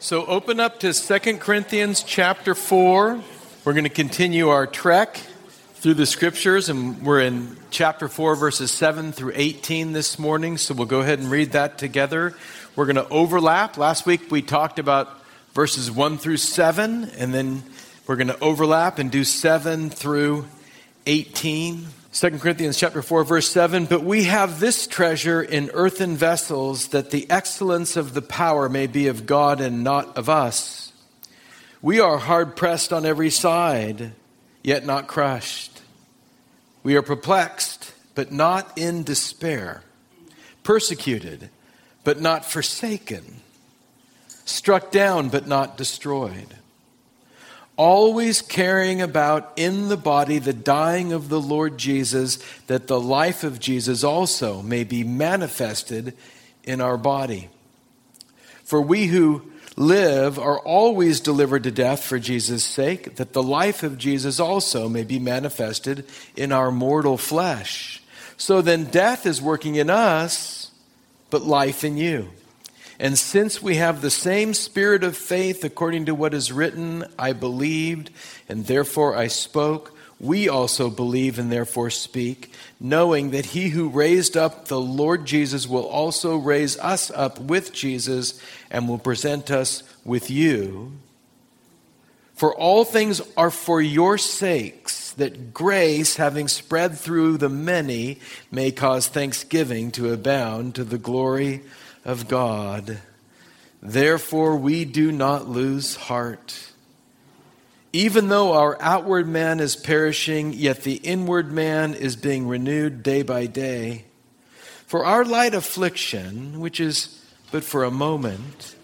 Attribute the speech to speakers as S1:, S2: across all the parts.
S1: So open up to 2 Corinthians chapter 4. We're going to continue our trek through the scriptures, and we're in chapter 4, verses 7 through 18 this morning, so we'll go ahead and read that together. We're going to overlap. Last week we talked about verses 1 through 7, and then we're going to overlap and do 7 through 18. 2 Corinthians chapter 4, verse 7, "But we have this treasure in earthen vessels, that the excellence of the power may be of God and not of us. We are hard-pressed on every side, yet not crushed. We are perplexed, but not in despair. Persecuted, but not forsaken. Struck down, but not destroyed. Always carrying about in the body the dying of the Lord Jesus, that the life of Jesus also may be manifested in our body. For we who live are always delivered to death for Jesus' sake, that the life of Jesus also may be manifested in our mortal flesh. So then death is working in us, but life in you. And since we have the same spirit of faith, according to what is written, I believed, and therefore I spoke, we also believe and therefore speak, knowing that he who raised up the Lord Jesus will also raise us up with Jesus and will present us with you. For all things are for your sakes, that grace, having spread through the many, may cause thanksgiving to abound to the glory of God. Therefore we do not lose heart. Even though our outward man is perishing, yet the inward man is being renewed day by day. For our light affliction, which is but for a moment,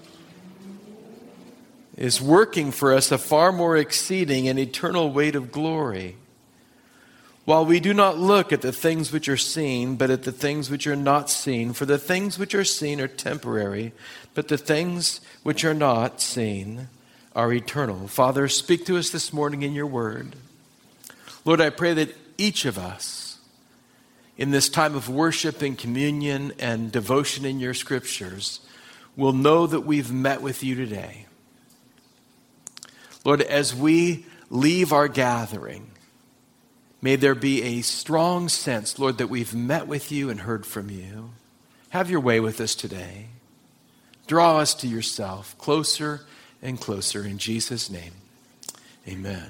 S1: is working for us a far more exceeding and eternal weight of glory. While we do not look at the things which are seen, but at the things which are not seen. For the things which are seen are temporary, but the things which are not seen are eternal." Father, speak to us this morning in your word. Lord, I pray that each of us, in this time of worship and communion and devotion in your scriptures, will know that we've met with you today. Lord, as we leave our gathering, may there be a strong sense, Lord, that we've met with you and heard from you. Have your way with us today. Draw us to yourself closer and closer in Jesus' name. Amen.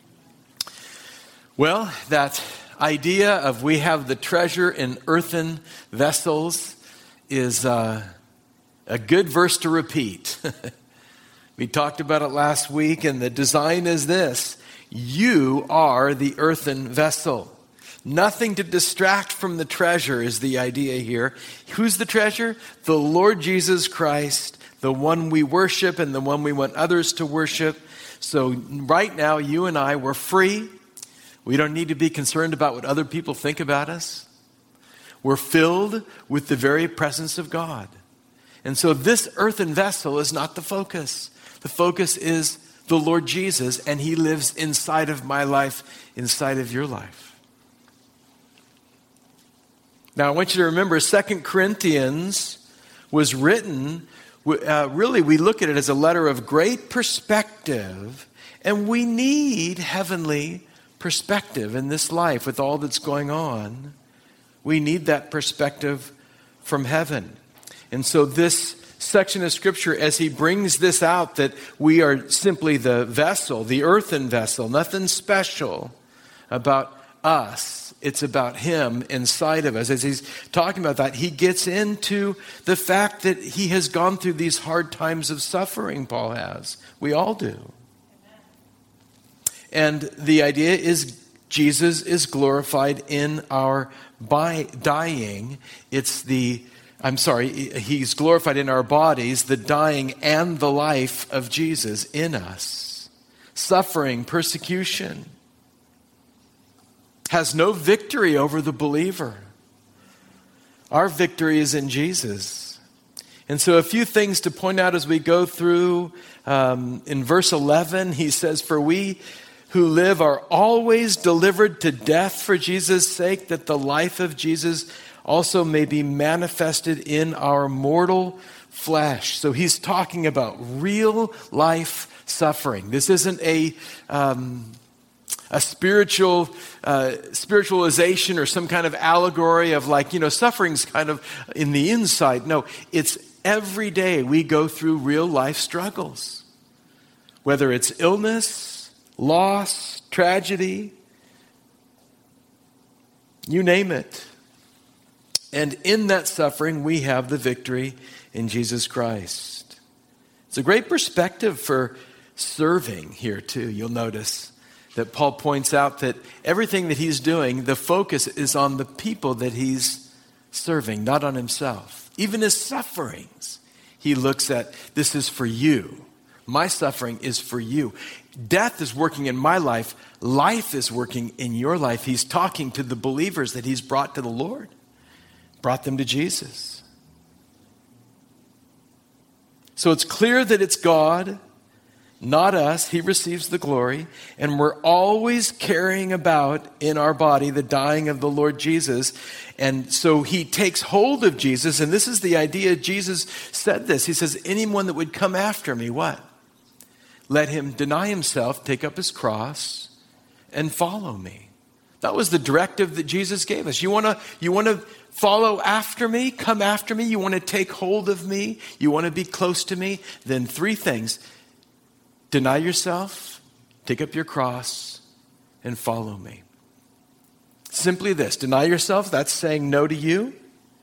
S1: Well, that idea of we have the treasure in earthen vessels is a good verse to repeat. We talked about it last week, and the design is this: you are the earthen vessel. Nothing to distract from the treasure is the idea here. Who's the treasure? The Lord Jesus Christ, the one we worship and the one we want others to worship. So right now, you and I, we're free. We don't need to be concerned about what other people think about us. We're filled with the very presence of God. And so this earthen vessel is not the focus. The focus is the Lord Jesus, and he lives inside of my life, inside of your life. Now, I want you to remember 2 Corinthians was written, really we look at it as a letter of great perspective, and we need heavenly perspective in this life with all that's going on. We need that perspective from heaven. And so this section of scripture, as he brings this out, that we are simply the vessel, the earthen vessel, nothing special about us. It's about him inside of us. As he's talking about that, he gets into the fact that he has gone through these hard times of suffering, Paul has. We all do. And the idea is Jesus is glorified in our dying. He's glorified in our bodies, the dying and the life of Jesus in us. Suffering, persecution has no victory over the believer. Our victory is in Jesus. And so a few things to point out as we go through. In verse 11, he says, "For we who live are always delivered to death for Jesus' sake, that the life of Jesus also may be manifested in our mortal flesh. So he's talking about real life suffering. This isn't a spiritualization or some kind of allegory of suffering's kind of in the inside. No, it's every day we go through real life struggles. Whether it's illness, loss, tragedy, you name it. And in that suffering, we have the victory in Jesus Christ. It's a great perspective for serving here too. You'll notice that Paul points out that everything that he's doing, the focus is on the people that he's serving, not on himself. Even his sufferings, he looks at, this is for you. My suffering is for you. Death is working in my life. Life is working in your life. He's talking to the believers that he's brought to the Lord, brought them to Jesus. So it's clear that it's God, not us. He receives the glory. And we're always carrying about in our body the dying of the Lord Jesus. And so he takes hold of Jesus. And this is the idea. Jesus said this. He says, anyone that would come after me, what? Let him deny himself, take up his cross, and follow me. That was the directive that Jesus gave us. You want to follow after me, come after me, you want to take hold of me, you want to be close to me, then three things. Deny yourself, take up your cross, and follow me. Simply this, deny yourself, that's saying no to you.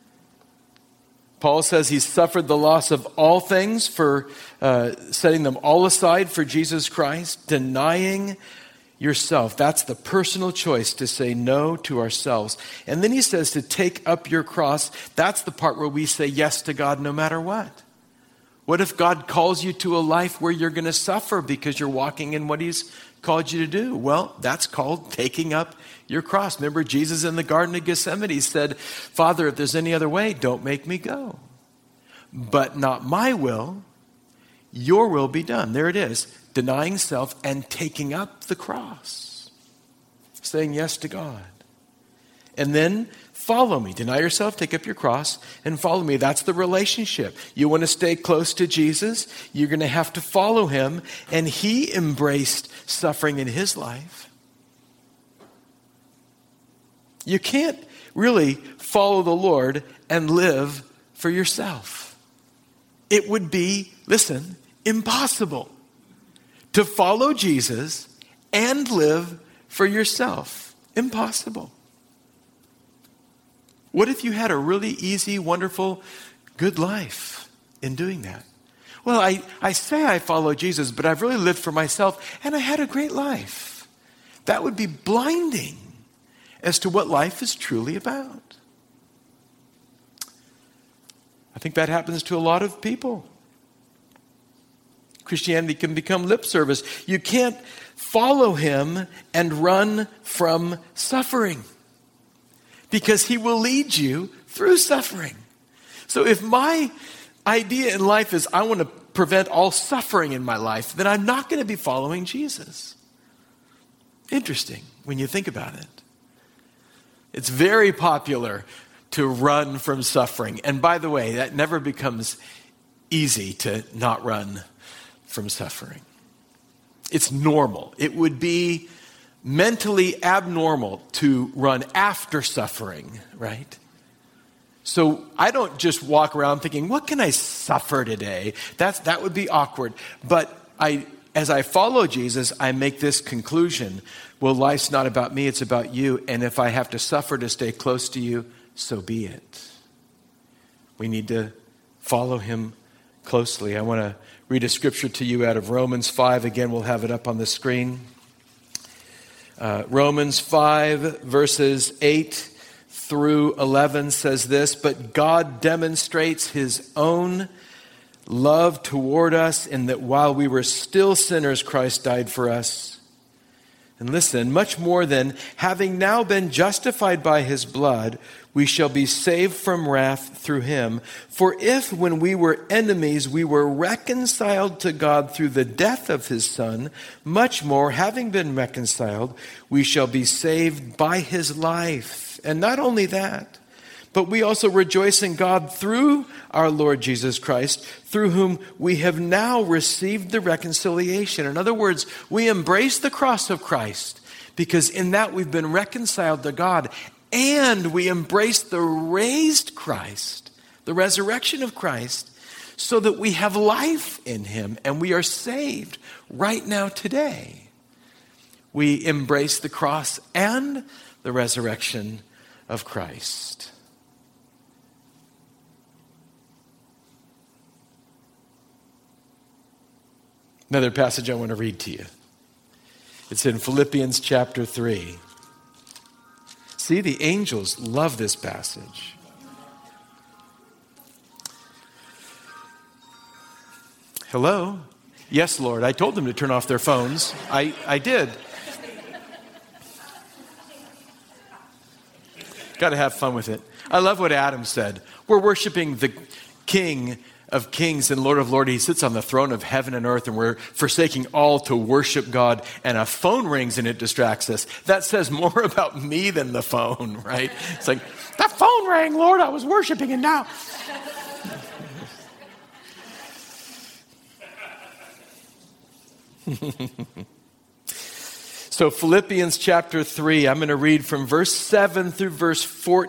S1: Paul says he's suffered the loss of all things for setting them all aside for Jesus Christ. Denying yourself, that's the personal choice to say no to ourselves. And then he says to take up your cross. That's the part where we say yes to God no matter what. What if God calls you to a life where you're going to suffer because you're walking in what he's called you to do? Well, that's called taking up your cross. Remember Jesus in the Garden of Gethsemane said, Father, if there's any other way, don't make me go. But not my will, your will be done. There it is. Denying self and taking up the cross. Saying yes to God. And then follow me. Deny yourself, take up your cross, and follow me. That's the relationship. You want to stay close to Jesus, you're going to have to follow him. And he embraced suffering in his life. You can't really follow the Lord and live for yourself. It would be, listen, impossible to follow Jesus and live for yourself. Impossible. What if you had a really easy, wonderful, good life in doing that? Well, I say I follow Jesus, but I've really lived for myself, and I had a great life. That would be blinding as to what life is truly about. I think that happens to a lot of people. Christianity can become lip service. You can't follow him and run from suffering, because he will lead you through suffering. So if my idea in life is I want to prevent all suffering in my life, then I'm not going to be following Jesus. Interesting when you think about it. It's very popular to run from suffering. And by the way, that never becomes easy to not run from suffering. It's normal. It would be mentally abnormal to run after suffering, right? So I don't just walk around thinking, what can I suffer today? That would be awkward. But as I follow Jesus, I make this conclusion. Well, life's not about me, it's about you. And if I have to suffer to stay close to you, so be it. We need to follow him closely. I want to read a scripture to you out of Romans 5. Again, we'll have it up on the screen. Romans 5, verses 8 through 11 says this, but God demonstrates his own love toward us in that while we were still sinners, Christ died for us. And listen, much more than having now been justified by his blood, we shall be saved from wrath through him. For if when we were enemies, we were reconciled to God through the death of his Son, much more, having been reconciled, we shall be saved by his life. And not only that, but we also rejoice in God through our Lord Jesus Christ, through whom we have now received the reconciliation. In other words, we embrace the cross of Christ because in that we've been reconciled to God, and we embrace the raised Christ, the resurrection of Christ, so that we have life in him and we are saved right now today. We embrace the cross and the resurrection of Christ. Another passage I want to read to you. It's in Philippians chapter 3. See, the angels love this passage. Hello? Yes, Lord. I told them to turn off their phones. I did. Got to have fun with it. I love what Adam said. We're worshiping the King of Kings and Lord of Lords. He sits on the throne of heaven and earth, and we're forsaking all to worship God, and a phone rings and it distracts us. That says more about me than the phone, right? It's like, that phone rang, Lord, I was worshiping it now. So Philippians chapter 3, I'm going to read from verse 7 through verse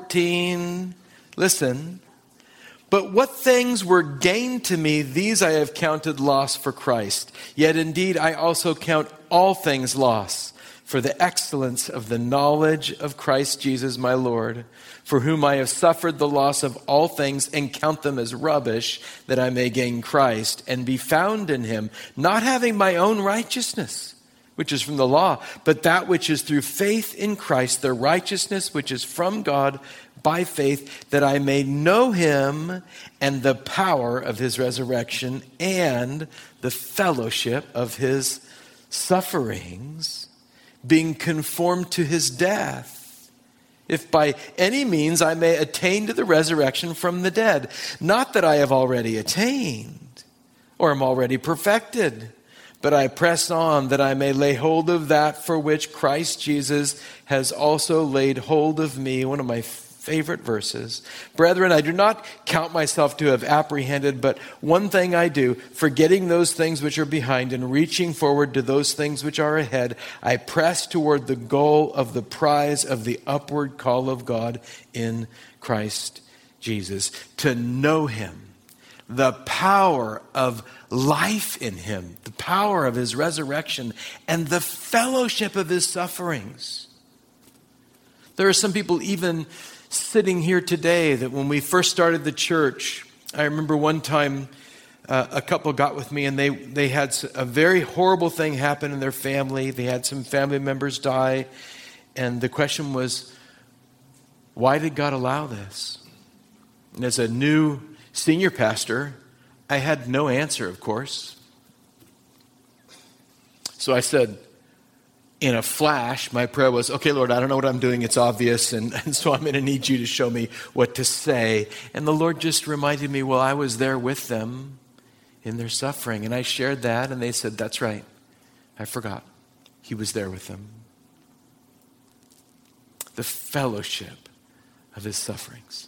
S1: 14. Listen. But what things were gained to me, these I have counted loss for Christ. Yet indeed I also count all things loss for the excellence of the knowledge of Christ Jesus my Lord, for whom I have suffered the loss of all things and count them as rubbish, that I may gain Christ and be found in him, not having my own righteousness, which is from the law, but that which is through faith in Christ, the righteousness which is from God by faith, that I may know him and the power of his resurrection and the fellowship of his sufferings, being conformed to his death, if by any means I may attain to the resurrection from the dead. Not that I have already attained or am already perfected, but I press on that I may lay hold of that for which Christ Jesus has also laid hold of me. One of my favorite verses. Brethren, I do not count myself to have apprehended, but one thing I do, forgetting those things which are behind and reaching forward to those things which are ahead, I press toward the goal of the prize of the upward call of God in Christ Jesus. To know him, the power of life in him, the power of his resurrection, and the fellowship of his sufferings. There are some people even sitting here today that when we first started the church, I remember one time a couple got with me and they had a very horrible thing happen in their family. They had some family members die. And the question was, why did God allow this? And as a new senior pastor, I had no answer, of course. So I said, in a flash, my prayer was, okay, Lord, I don't know what I'm doing. It's obvious. And so I'm going to need you to show me what to say. And the Lord just reminded me, well, I was there with them in their suffering. And I shared that. And they said, that's right. I forgot. He was there with them. The fellowship of his sufferings.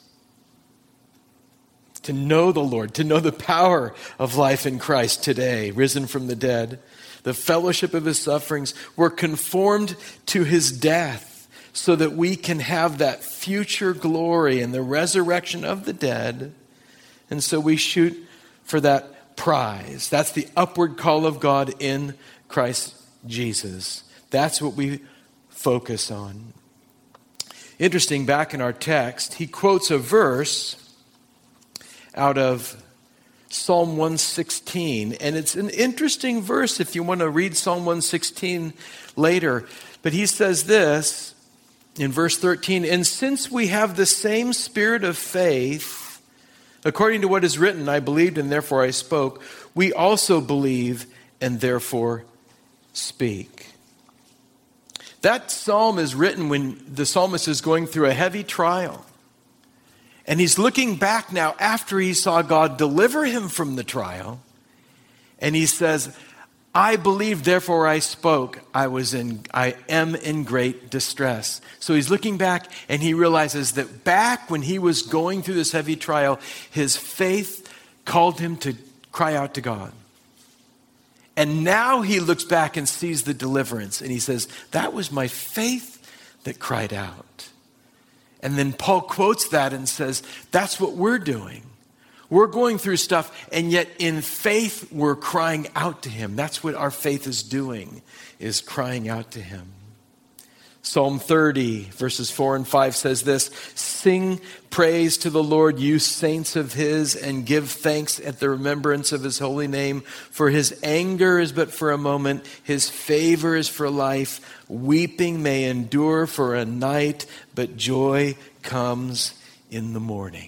S1: To know the Lord, to know the power of life in Christ today, risen from the dead. The fellowship of his sufferings, we're conformed to his death so that we can have that future glory and the resurrection of the dead. And so we shoot for that prize. That's the upward call of God in Christ Jesus. That's what we focus on. Interesting, back in our text, he quotes a verse out of Psalm 116, and it's an interesting verse if you want to read Psalm 116 later. But he says this in verse 13, and since we have the same spirit of faith, according to what is written, I believed and therefore I spoke, we also believe and therefore speak. That psalm is written when the psalmist is going through a heavy trial. And he's looking back now after he saw God deliver him from the trial. And he says, I believed, therefore I spoke. I am in great distress. So he's looking back and he realizes that back when he was going through this heavy trial, his faith called him to cry out to God. And now he looks back and sees the deliverance and he says, that was my faith that cried out. And then Paul quotes that and says, that's what we're doing. We're going through stuff, and yet in faith, we're crying out to him. That's what our faith is doing, is crying out to him. Psalm 30, verses 4 and 5 says this, sing praise to the Lord, you saints of his, and give thanks at the remembrance of his holy name. For his anger is but for a moment, his favor is for life. Weeping may endure for a night, but joy comes in the morning.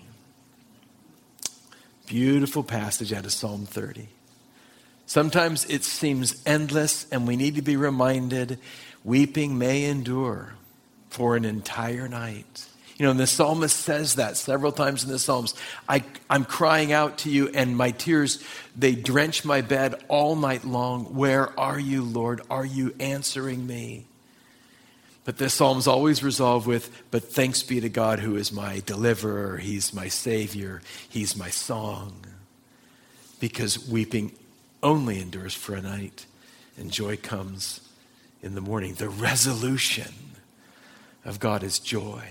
S1: Beautiful passage out of Psalm 30. Sometimes it seems endless, and we need to be reminded, weeping may endure for an entire night. You know, and the psalmist says that several times in the Psalms. I'm crying out to you, and my tears, they drench my bed all night long. Where are you, Lord? Are you answering me? But the Psalms always resolve with, but thanks be to God who is my deliverer. He's my Savior. He's my song. Because weeping only endures for a night, and joy comes in the morning. The resolution of God is joy.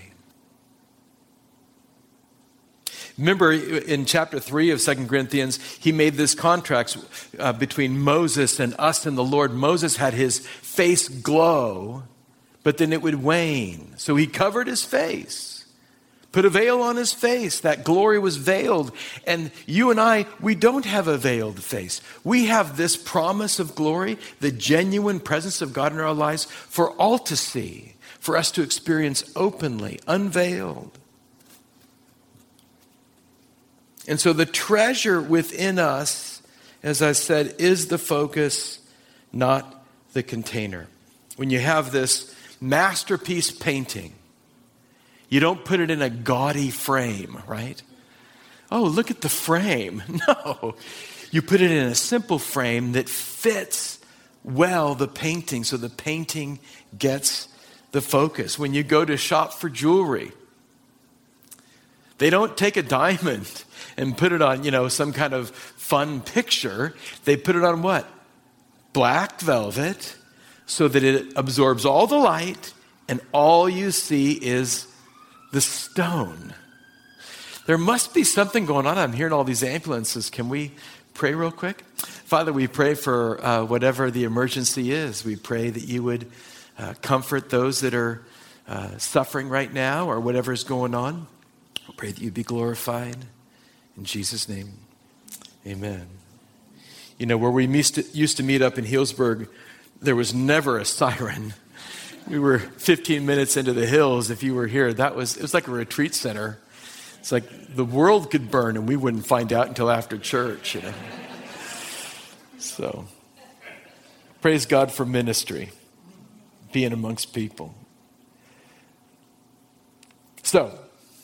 S1: Remember in chapter 3 of 2 Corinthians, he made this contrast between Moses and us and the Lord. Moses had his face glow, but then it would wane. So he covered his face, put a veil on his face. That glory was veiled. And you and I, we don't have a veiled face. We have this promise of glory, the genuine presence of God in our lives for all to see, for us to experience openly, unveiled. And so the treasure within us, as I said, is the focus, not the container. When you have this masterpiece painting, you don't put it in a gaudy frame, right? Oh, look at the frame. No, you put it in a simple frame that fits well the painting, so the painting gets the focus. When you go to shop for jewelry, they don't take a diamond and put it on, some kind of fun picture. They put it on what? Black velvet, so that it absorbs all the light and all you see is the stone. There must be something going on. I'm hearing all these ambulances. Can we pray real quick? Father, we pray for whatever the emergency is. We pray that you would comfort those that are suffering right now or whatever is going on. We pray that you be glorified. In Jesus' name, amen. You know, where we used to meet up in Healdsburg, there was never a siren. We were 15 minutes into the hills. If you were here, it was like a retreat center. It's like the world could burn and we wouldn't find out until after church. So, praise God for ministry, being amongst people. So,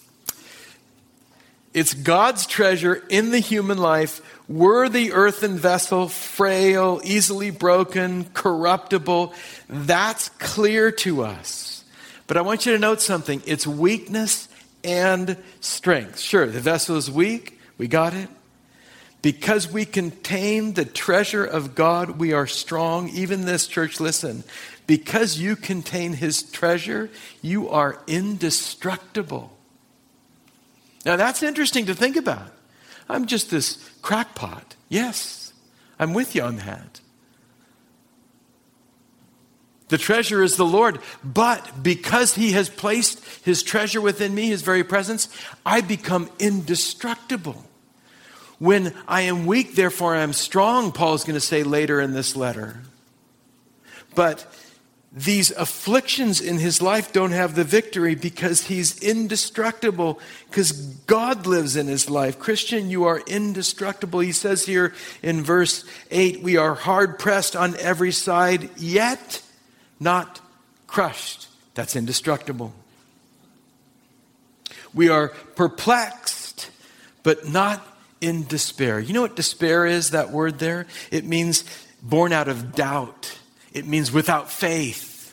S1: it's God's treasure in the human life. We're the earthen vessel, frail, easily broken, corruptible. That's clear to us. But I want you to note something. It's weakness and strength. Sure, the vessel is weak. We got it. Because we contain the treasure of God, we are strong. Even this church, listen. Because you contain his treasure, you are indestructible. Now that's interesting to think about. I'm just this crackpot. Yes, I'm with you on that. The treasure is the Lord, but because he has placed his treasure within me, his very presence, I become indestructible. When I am weak, therefore I am strong, Paul is going to say later in this letter. But these afflictions in his life don't have the victory because he's indestructible, because God lives in his life. Christian, you are indestructible. He says here in verse 8, we are hard pressed on every side, yet not crushed. That's indestructible. We are perplexed, but not in despair. You know what despair is, that word there? It means born out of doubt. It means without faith.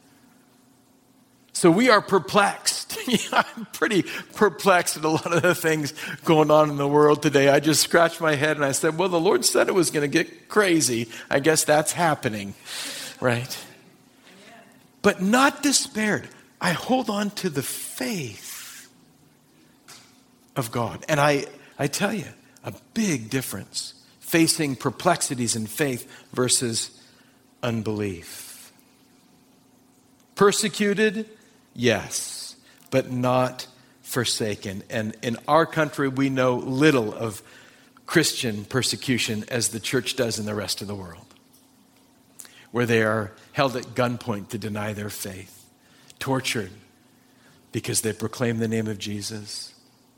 S1: So we are perplexed. I'm pretty perplexed at a lot of the things going on in the world today. I just scratched my head and I said, well, the Lord said it was going to get crazy. I guess that's happening, right? But not despaired. I hold on to the faith of God. And I tell you, a big difference facing perplexities in faith versus unbelief. Persecuted, yes, but not forsaken. And in our country, we know little of Christian persecution as the church does in the rest of the world, where they are held at gunpoint to deny their faith, tortured because they proclaim the name of Jesus,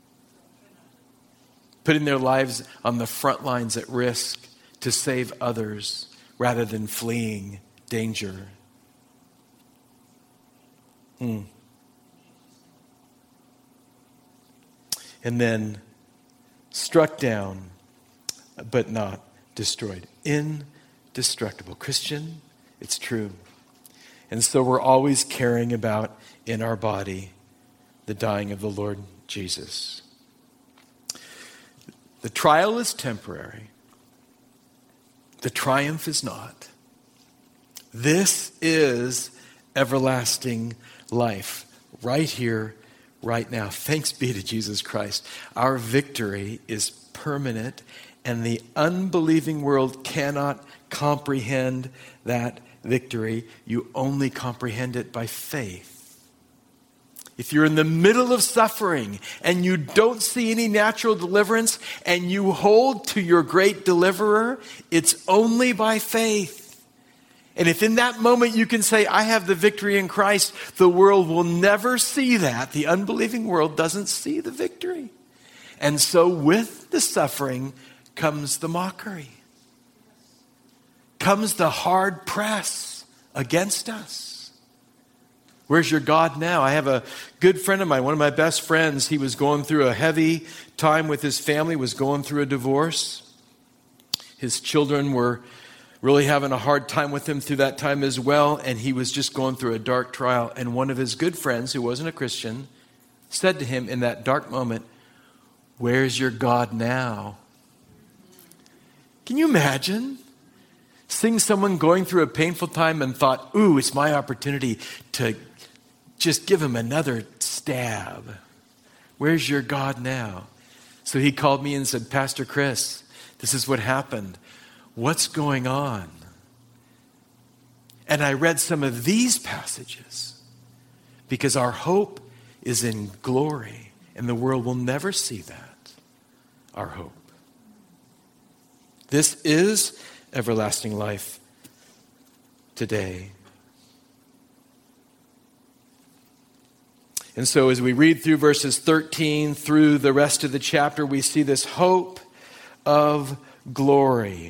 S1: putting their lives on the front lines at risk to save others rather than fleeing danger. And then struck down, but not destroyed. Indestructible. Christian, it's true. And so we're always carrying about in our body the dying of the Lord Jesus. The trial is temporary. The triumph is not. This is everlasting life right here, right now. Thanks be to Jesus Christ. Our victory is permanent, and the unbelieving world cannot comprehend that victory. You only comprehend it by faith. If you're in the middle of suffering and you don't see any natural deliverance and you hold to your great deliverer, it's only by faith. And if in that moment you can say, I have the victory in Christ, the world will never see that. The unbelieving world doesn't see the victory. And so with the suffering comes the mockery, comes the hard press against us. Where's your God now? I have a good friend of mine, one of my best friends. He was going through a heavy time with his family, was going through a divorce. His children were really having a hard time with him through that time as well, and he was just going through a dark trial. And one of his good friends, who wasn't a Christian, said to him in that dark moment, where's your God now? Can you imagine seeing someone going through a painful time and thought, ooh, it's my opportunity to just give him another stab. Where's your God now? So he called me and said, Pastor Chris, this is what happened. What's going on? And I read some of these passages because our hope is in glory, and the world will never see that, our hope. This is everlasting life today. And so as we read through verses 13 through the rest of the chapter, we see this hope of glory.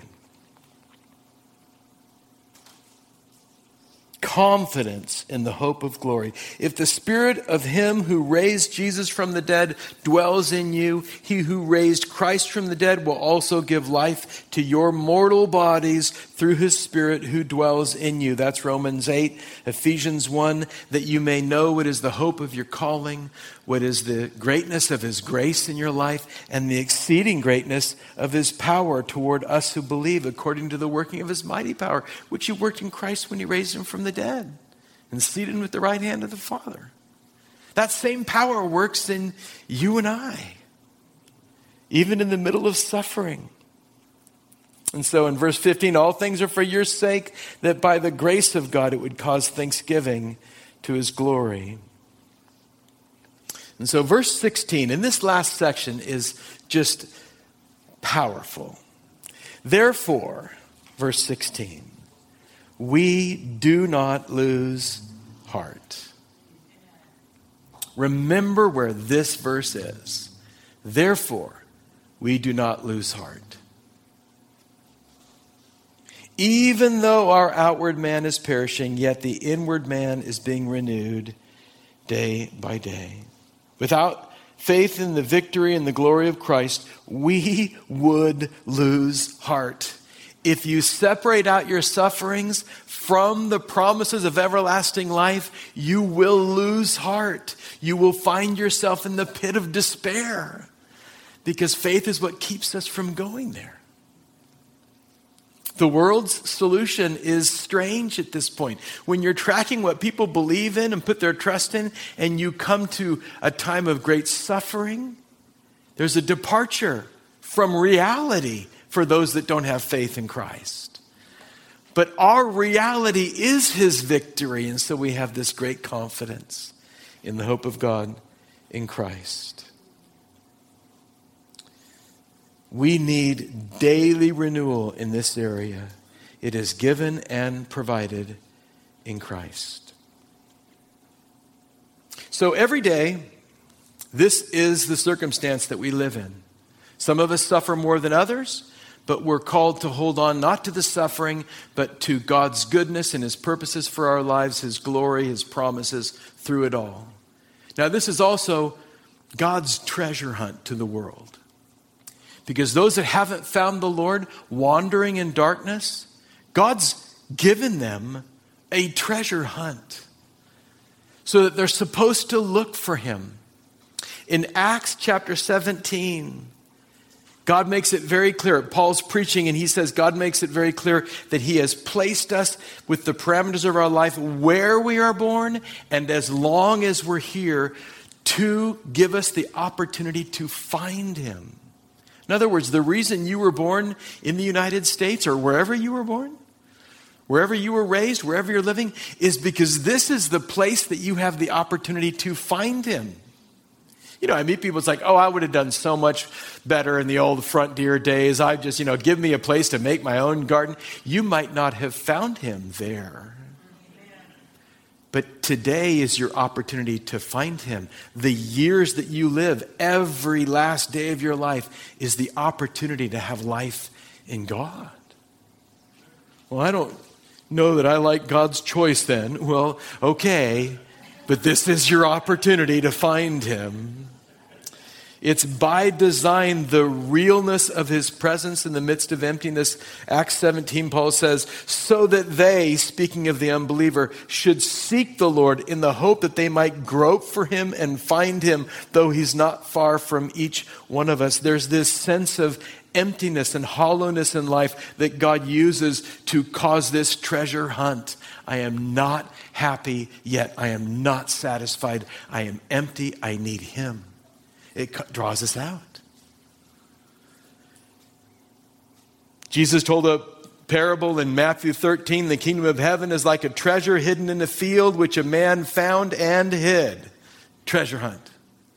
S1: Confidence in the hope of glory. If the Spirit of Him who raised Jesus from the dead dwells in you, He who raised Christ from the dead will also give life to your mortal bodies through His Spirit who dwells in you. That's Romans 8, Ephesians 1, that you may know what is the hope of your calling, what is the greatness of His grace in your life, and the exceeding greatness of His power toward us who believe, according to the working of His mighty power, which He worked in Christ when He raised Him from the dead and seated Him at the right hand of the Father. That same power works in you and I, even in the middle of suffering. And so in verse 15, all things are for your sake, that by the grace of God it would cause thanksgiving to His glory. And so verse 16, in this last section, is just powerful. Therefore, verse 16, we do not lose heart. Remember where this verse is. Therefore, we do not lose heart. Even though our outward man is perishing, yet the inward man is being renewed day by day. Without faith in the victory and the glory of Christ, we would lose heart. if you separate out your sufferings from the promises of everlasting life, you will lose heart. You will find yourself in the pit of despair, because faith is what keeps us from going there. The world's solution is strange at this point. When you're tracking what people believe in and put their trust in, and you come to a time of great suffering, there's a departure from reality for those that don't have faith in Christ. But our reality is his victory, and so we have this great confidence in the hope of God in Christ. We need daily renewal in this area. It is given and provided in Christ. So every day, this is the circumstance that we live in. Some of us suffer more than others, but we're called to hold on not to the suffering, but to God's goodness and his purposes for our lives, his glory, his promises through it all. Now, this is also God's treasure hunt to the world. Because those that haven't found the Lord wandering in darkness, God's given them a treasure hunt so that they're supposed to look for him. In Acts chapter 17, God makes it very clear. Paul's preaching and he says God makes it very clear that he has placed us with the parameters of our life where we are born and as long as we're here to give us the opportunity to find him. In other words, the reason you were born in the United States or wherever you were born, wherever you were raised, wherever you're living, is because this is the place that you have the opportunity to find him. You know, I meet people, it's like, oh, I would have done so much better in the old Frontier days. I just, give me a place to make my own garden. You might not have found him there. But today is your opportunity to find him. The years that you live, every last day of your life, is the opportunity to have life in God. Well, I don't know that I like God's choice then. Well, okay, but this is your opportunity to find him. It's by design the realness of his presence in the midst of emptiness. Acts 17, Paul says, so that they, speaking of the unbeliever, should seek the Lord in the hope that they might grope for him and find him, though he's not far from each one of us. There's this sense of emptiness and hollowness in life that God uses to cause this treasure hunt. I am not happy yet. I am not satisfied. I am empty. I need him. It draws us out. Jesus told a parable in Matthew 13. The kingdom of heaven is like a treasure hidden in a field which a man found and hid. Treasure hunt.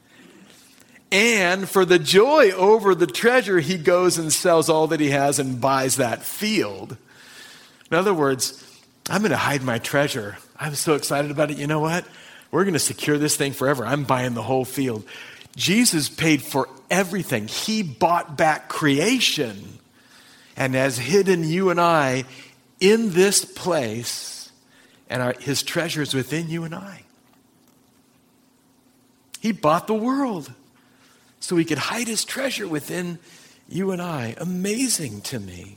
S1: And for the joy over the treasure, he goes and sells all that he has and buys that field. In other words, I'm going to hide my treasure. I'm so excited about it. You know what? We're going to secure this thing forever. I'm buying the whole field. Jesus paid for everything. He bought back creation and has hidden you and I in this place, and his treasure is within you and I. He bought the world so he could hide his treasure within you and I. Amazing to me.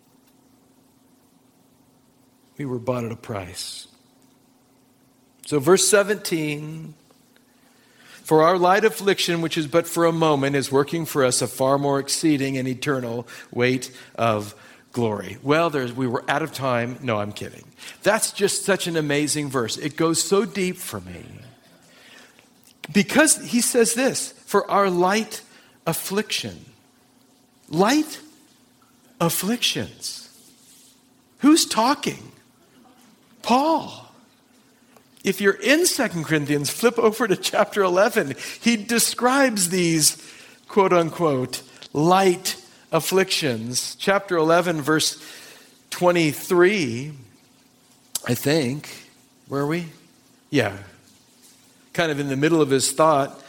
S1: We were bought at a price. So verse 17, for our light affliction, which is but for a moment, is working for us a far more exceeding and eternal weight of glory. Well, we were out of time. No, I'm kidding. That's just such an amazing verse. It goes so deep for me. Because he says this, for our light affliction. Light afflictions. Who's talking? Paul. If you're in 2 Corinthians, flip over to chapter 11. He describes these, quote unquote, light afflictions. Chapter 11, verse 23, I think. Where are we? Yeah. Kind of in the middle of his thought.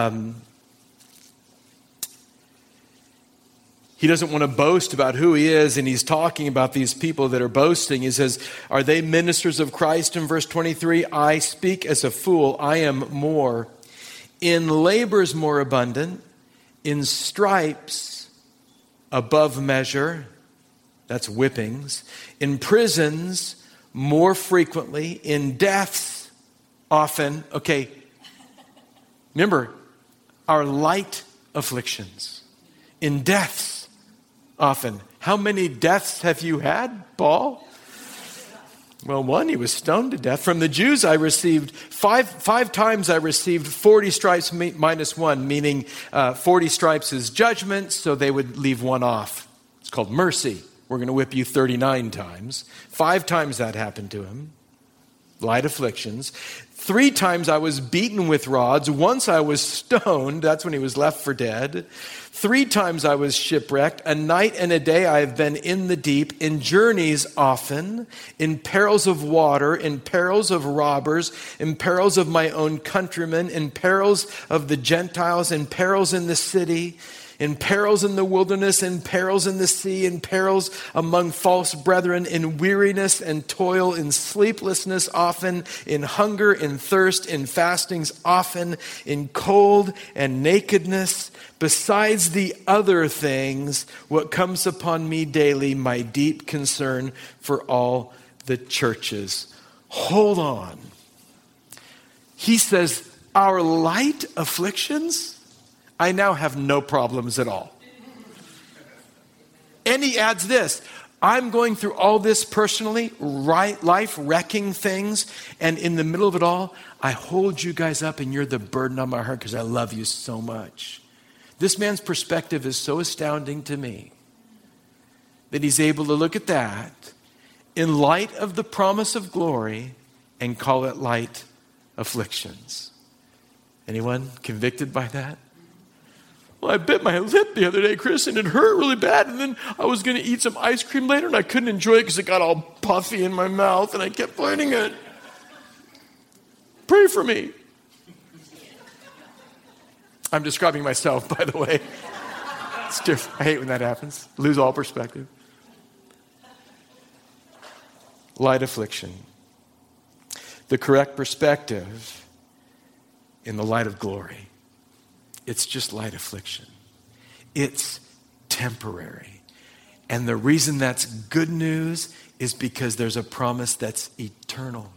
S1: He doesn't want to boast about who he is, and he's talking about these people that are boasting. He says, are they ministers of Christ? In verse 23, I speak as a fool. I am more. In labors more abundant, in stripes above measure. that's whippings, in prisons more frequently, in deaths often. Okay, remember, our light afflictions, in deaths often. How many deaths have you had, Paul? Well, one, he was stoned to death. From the Jews, I received five times I received 40 stripes minus one, meaning 40 stripes is judgment, so they would leave one off. It's called mercy. We're going to whip you 39 times. 5 times that happened to him. Light afflictions. 3 times I was beaten with rods. Once I was stoned. That's when he was left for dead. 3 times I was shipwrecked. A night and a day I have been in the deep, in journeys often, in perils of water, in perils of robbers, in perils of my own countrymen, in perils of the Gentiles, in perils in the city, in perils in the wilderness, in perils in the sea, in perils among false brethren, in weariness and toil, in sleeplessness often, in hunger, in thirst, in fastings often, in cold and nakedness. Besides the other things, what comes upon me daily, my deep concern for all the churches. Hold on. He says, our light afflictions, I now have no problems at all. And he adds this, I'm going through all this personally, life-wrecking things, and in the middle of it all, I hold you guys up and you're the burden on my heart because I love you so much. This man's perspective is so astounding to me that he's able to look at that in light of the promise of glory and call it light afflictions. Anyone convicted by that? Well, I bit my lip the other day, Chris, and it hurt really bad. And then I was going to eat some ice cream later, and I couldn't enjoy it because it got all puffy in my mouth, and I kept biting it. Pray for me. I'm describing myself, by the way. It's different. I hate when that happens. Lose all perspective. Light affliction. The correct perspective in the light of glory. It's just light affliction. It's temporary. And the reason that's good news is because there's a promise that's eternal.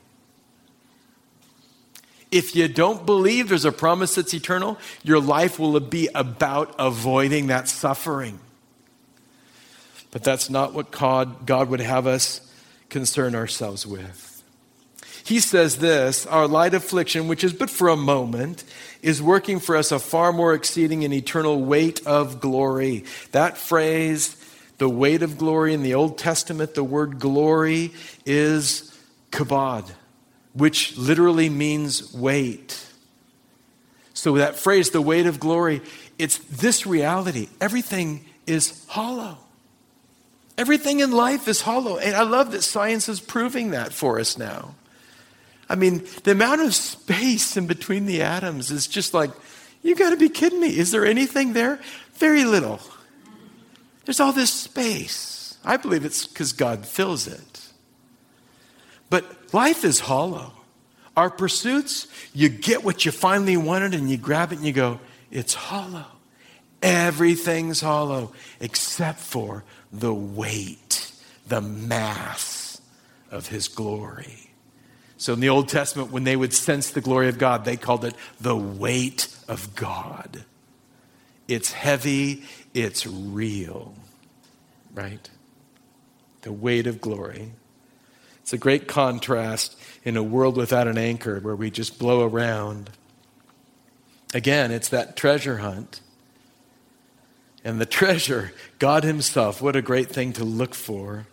S1: If you don't believe there's a promise that's eternal, your life will be about avoiding that suffering. But that's not what God would have us concern ourselves with. He says this, our light affliction, which is but for a moment, is working for us a far more exceeding and eternal weight of glory. That phrase, the weight of glory, in the Old Testament, the word glory is kabod, which literally means weight. So that phrase, the weight of glory, it's this reality. Everything is hollow. Everything in life is hollow. And I love that science is proving that for us now. I mean, the amount of space in between the atoms is just like, you got to be kidding me. Is there anything there? Very little. There's all this space. I believe it's because God fills it. But life is hollow. Our pursuits, you get what you finally wanted and you grab it and you go, it's hollow. Everything's hollow except for the weight, the mass of his glory. So in the Old Testament, when they would sense the glory of God, they called it the weight of God. It's heavy, it's real, right? The weight of glory. It's a great contrast in a world without an anchor where we just blow around. Again, it's that treasure hunt. And the treasure, God himself, what a great thing to look for.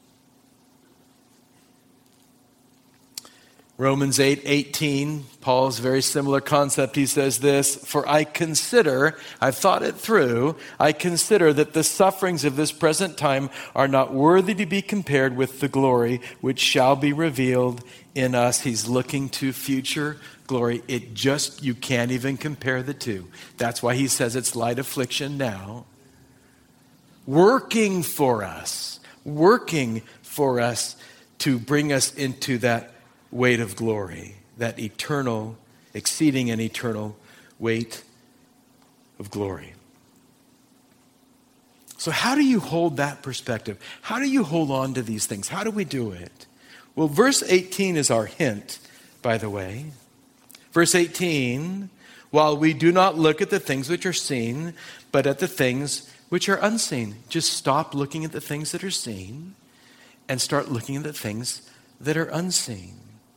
S1: Romans 8:18, Paul's very similar concept. He says this, for I consider, I've thought it through, I consider that the sufferings of this present time are not worthy to be compared with the glory which shall be revealed in us. He's looking to future glory. You can't even compare the two. That's why he says it's light affliction now. Working for us to bring us into that weight of glory, that eternal, exceeding and eternal weight of glory. So how do you hold that perspective? How do you hold on to these things? How do we do it? Well, verse 18 is our hint, by the way. Verse 18, while we do not look at the things which are seen, but at the things which are unseen. Just stop looking at the things that are seen and start looking at the things that are unseen.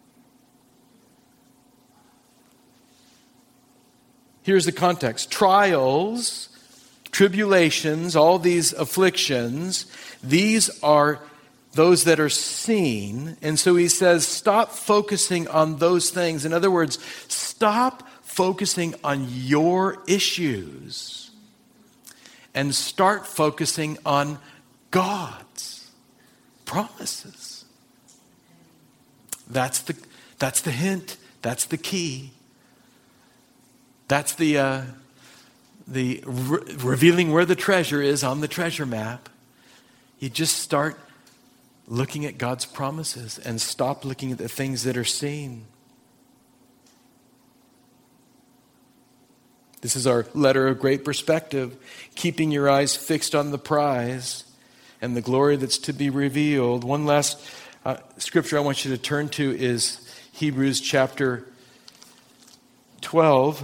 S1: Here's the context. Trials, tribulations, all these afflictions, these are those that are seen. And so he says, stop focusing on those things. In other words, stop focusing on your issues and start focusing on God's promises. That's the hint. That's the key. That's the revealing where the treasure is on the treasure map. You just start looking at God's promises and stop looking at the things that are seen. This is our letter of great perspective, keeping your eyes fixed on the prize and the glory that's to be revealed. One last scripture I want you to turn to is Hebrews chapter 12.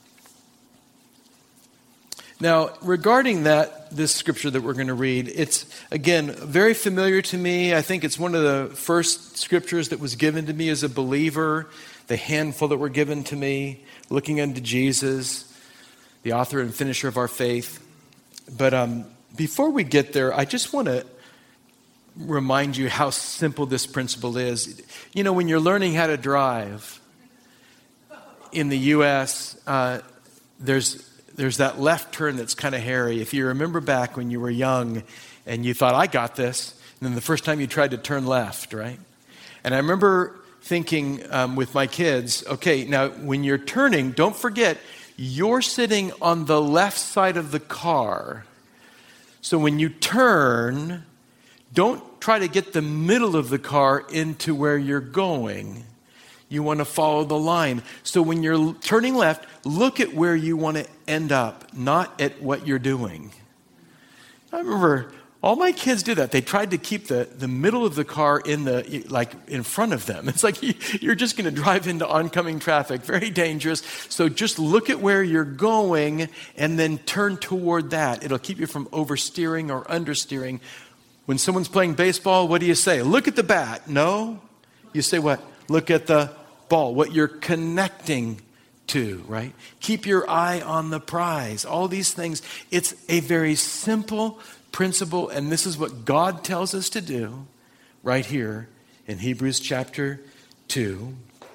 S1: Now, regarding this scripture that we're going to read, it's, again, very familiar to me. I think it's one of the first scriptures that was given to me as a believer, the handful that were given to me, looking unto Jesus, the author and finisher of our faith. But before we get there, I just want to remind you how simple this principle is. You know, when you're learning how to drive in the U.S., there's that left turn that's kind of hairy. If you remember back when you were young and you thought, I got this, and then the first time you tried to turn left, right? And I remember thinking with my kids, okay, now when you're turning, don't forget, you're sitting on the left side of the car. So when you turn, don't try to get the middle of the car into where you're going. You want to follow the line. So when you're turning left, look at where you want to end up, not at what you're doing. I remember all my kids did that. They tried to keep the middle of the car in front of them. It's like you're just going to drive into oncoming traffic. Very dangerous. So just look at where you're going and then turn toward that. It'll keep you from oversteering or understeering. When someone's playing baseball, what do you say? Look at the bat. No? You say what? Look at the ball, what you're connecting to, right? Keep your eye on the prize. All these things. It's a very simple principle, and this is what God tells us to do right here in Hebrews chapter 2.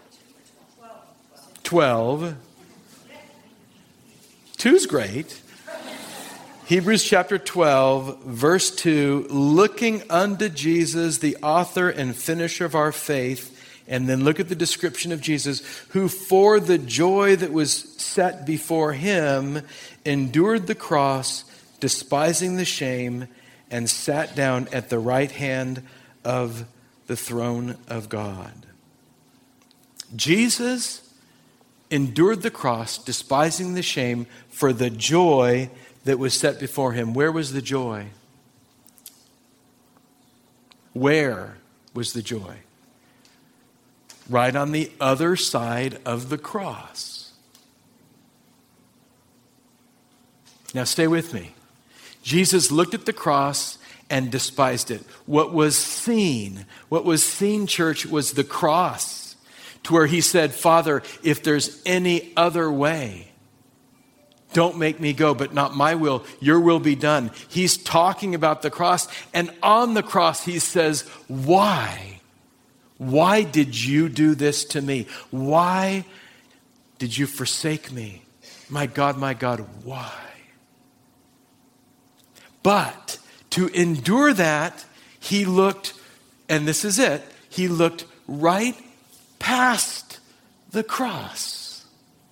S1: 12. 2's great. Hebrews chapter 12, verse 2, looking unto Jesus, the author and finisher of our faith. And then look at the description of Jesus, who for the joy that was set before him endured the cross, despising the shame, and sat down at the right hand of the throne of God. Jesus endured the cross, despising the shame, for the joy that was set before him. Where was the joy? Where was the joy? Right on the other side of the cross. Now stay with me. Jesus looked at the cross and despised it. What was seen, church, was the cross, to where he said, Father, if there's any other way, don't make me go, but not my will, your will be done. He's talking about the cross, and on the cross he says, why? Why did you do this to me? Why did you forsake me? My God, why? But to endure that, he looked, and this is it, he looked right past the cross.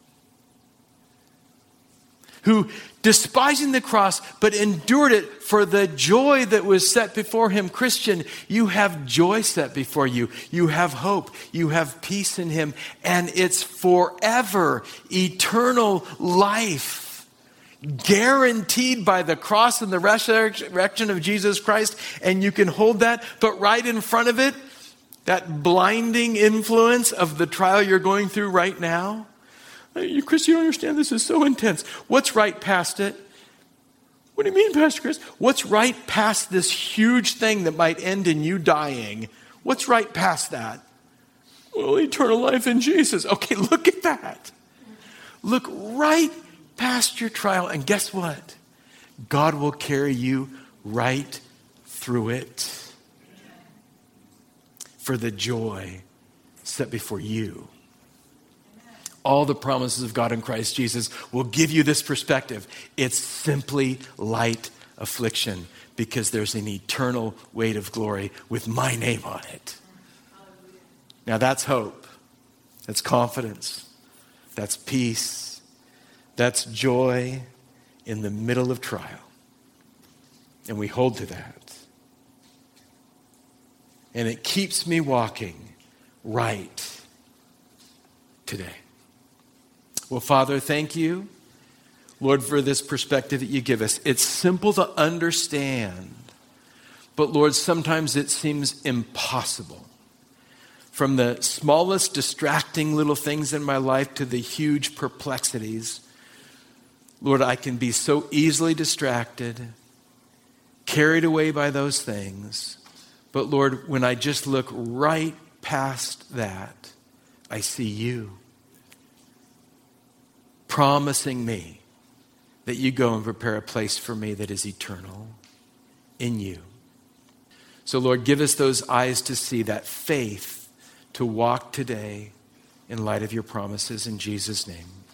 S1: Who, despising the cross, but endured it for the joy that was set before him. Christian, you have joy set before you. You have hope. You have peace in him. And it's forever, eternal life. guaranteed by the cross and the resurrection of Jesus Christ, and you can hold that, but right in front of it, that blinding influence of the trial you're going through right now. Chris, you don't understand, this is so intense. What's right past it? What do you mean, Pastor Chris? What's right past this huge thing that might end in you dying? What's right past that? Well, eternal life in Jesus. Okay, look at that. Look right past your trial, and guess what? God will carry you right through it for the joy set before you. All the promises of God in Christ Jesus will give you this perspective. It's simply light affliction because there's an eternal weight of glory with my name on it. Now that's hope. That's confidence. That's peace. That's joy in the middle of trial. And we hold to that. And it keeps me walking right today. Well, Father, thank you, Lord, for this perspective that you give us. It's simple to understand, but Lord, sometimes it seems impossible. From the smallest distracting little things in my life to the huge perplexities, Lord, I can be so easily distracted, carried away by those things. But Lord, when I just look right past that, I see you promising me that you go and prepare a place for me that is eternal in you. So Lord, give us those eyes to see, that faith to walk today in light of your promises in Jesus' name.